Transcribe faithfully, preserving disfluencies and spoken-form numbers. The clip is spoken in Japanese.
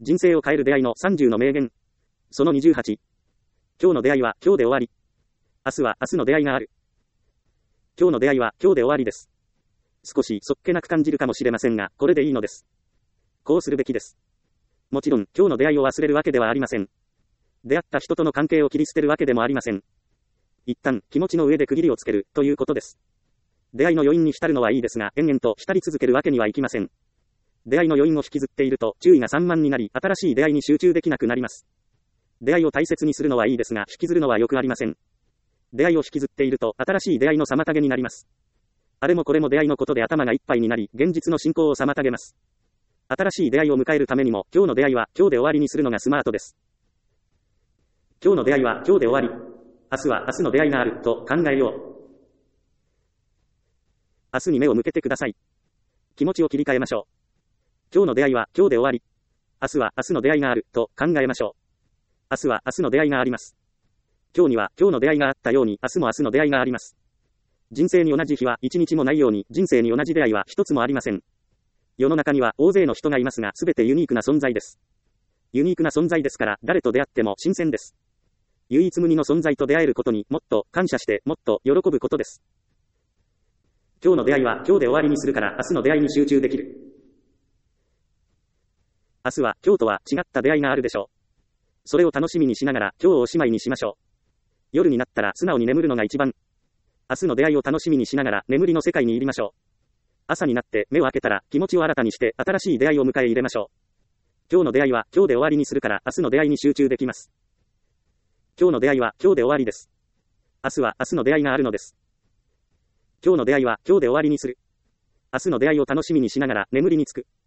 人生を変える出会いのさんじゅうの名言。そのにじゅうはち。今日の出会いは今日で終わり。明日は明日の出会いがある。今日の出会いは今日で終わりです。少しそっけなく感じるかもしれませんが、これでいいのです。こうするべきです。もちろん、今日の出会いを忘れるわけではありません。出会った人との関係を切り捨てるわけでもありません。一旦、気持ちの上で区切りをつける、ということです。出会いの余韻に浸るのはいいですが、延々と浸り続けるわけにはいきません。出会いの余韻を引きずっていると、注意が散漫になり、新しい出会いに集中できなくなります。出会いを大切にするのはいいですが、引きずるのはよくありません。出会いを引きずっていると、新しい出会いの妨げになります。あれもこれも出会いのことで頭がいっぱいになり、現実の進行を妨げます。新しい出会いを迎えるためにも、今日の出会いは今日で終わりにするのがスマートです。今日の出会いは今日で終わり。明日は明日の出会いがある、と考えよう。明日に目を向けてください。気持ちを切り替えましょう。今日の出会いは今日で終わり。明日は明日の出会いがある、と考えましょう。明日は明日の出会いがあります。今日には今日の出会いがあったように、明日も明日の出会いがあります。人生に同じ日は一日もないように、人生に同じ出会いは一つもありません。世の中には大勢の人がいますが、すべてユニークな存在です。ユニークな存在ですから、誰と出会っても新鮮です。唯一無二の存在と出会えることにもっと感謝して、もっと喜ぶことです。今日の出会いは今日で終わりにするから、明日の出会いに集中できる。明日は今日とは違った出会いがあるでしょう。それを楽しみにしながら今日をおしまいにしましょう。夜になったら素直に眠るのが一番。明日の出会いを楽しみにしながら眠りの世界に入りましょう。朝になって目を開けたら気持ちを新たにして新しい出会いを迎え入れましょう。今日の出会いは今日で終わりにするから明日の出会いに集中できます。今日の出会いは今日で終わりです。明日は明日の出会いがあるのです。今日の出会いは今日で終わりにする。明日の出会いを楽しみにしながら眠りにつく。